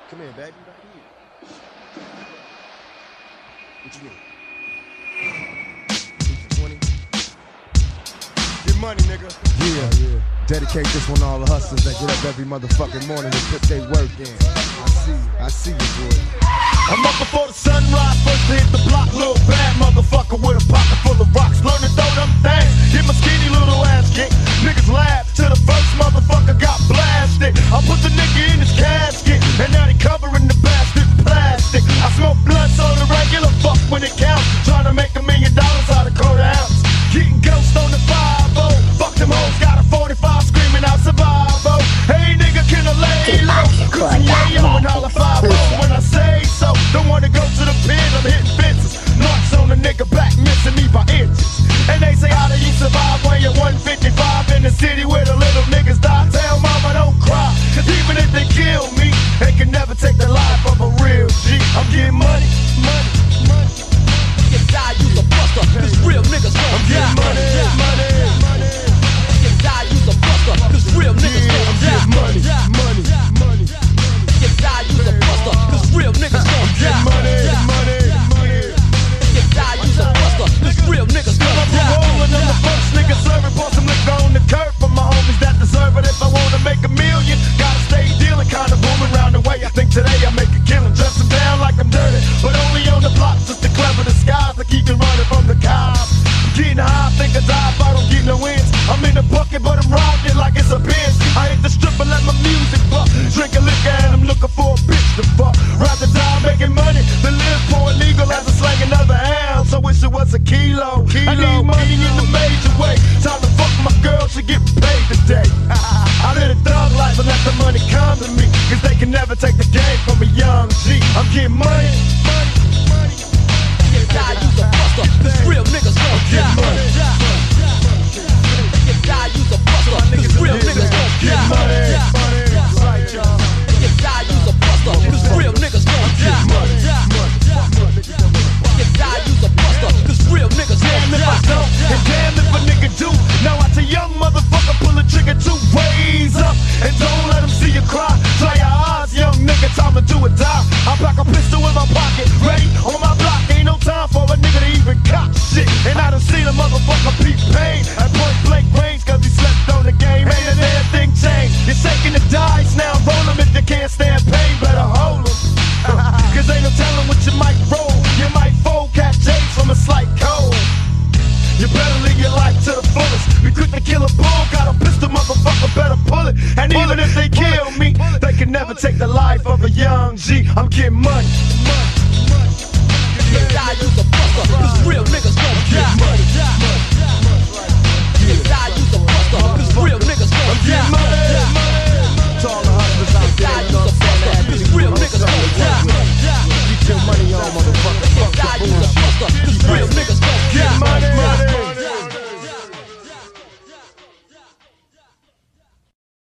Come here, baby. What you need? Need 20? Get money, nigga. Yeah. Dedicate this one to all the hustlers that get up every motherfucking morning and put their work in. I see you, boy. I'm up before the sunrise, first to hit the block, little bad motherfucker with a pocket full of rocks. Learn to throw them things, get my skinny little ass kicked. Niggas laugh till the first motherfucker got blasted. I put the nigga in his casket, and now they covering the bastard plastic. I smoke blood so the regular fuck when it counts. Trying to make $1 million out of quarter ounce. Getting ghost on the 5-0. Fuck them hoes, got a 45 screaming out survival. Hey nigga, can I lay low? Cause I'm yayo and holla 5-0 when I say so. Don't wanna go to the pit, I'm hitting fences. Knocks on a nigga back, missing me by inches. And they say how do you survive when you're 155 in the city where the little niggas die? Tell mama don't cry, cause even if they kill me, they can never take the life of a real G. I'm getting money. You die, you's a buster, cause real niggas gon' die. I'm getting money. You die, you's a buster, cause real niggas gon' die. Money. You die, you's a buster, cause real niggas gon' die. Money. You die, you's a buster, cause real niggas gon' die. Rolling on the first nigga serving, pour some liquor on the curb for my homies that deserve it. If I wanna make $1 million, gotta stay dealing, kinda booming round the way. I think today I make a killing, dressing down like I'm dirty, but only on the block, just to clever disguise to keep it running from the cops. Getting high, I think I die if I don't get no wins. I'm in the bucket, but I'm riding it like it's a Benz. I hit the strip and let my music buck. Drink a liquor and I'm looking for a bitch to fuck. Rather die making money than live poor illegal as a slang another ounce. I wish it was a kilo. I need money in the major way. Time to fuck my girl, she get paid today. I live a thug life and let the money come to me, cause they can never take the game from a young G. I'm getting money. You die, you's a buster, cause real niggas gon' die. You die, you's a buster, cause real niggas gon' die. You die, you's a buster, cause real niggas gon' die. You die, you's a buster, cause real niggas Damn gon' if I die. don't, and damn if a nigga do. Now watch a young motherfucker pull a trigger 2 ways up, and don't let him see you cry. Try your odds, young nigga, time to do or die. I pack a pistol in my pocket, ready on my block. Ain't no time for a nigga to even cop shit. And I done seen a motherfucker beat pain at point blank range, cause he slept on the game. Ain't a damn thing changed. You're shaking the dice, now roll him if you can't stand pain, better hold him. Cause ain't no telling what you might roll. You might fold, catch J's from a slight cold. You better live your life to the fullest. Be quick to kill a bull, got a pistol, motherfucker, better pull it. And even if they kill me, they can never take the life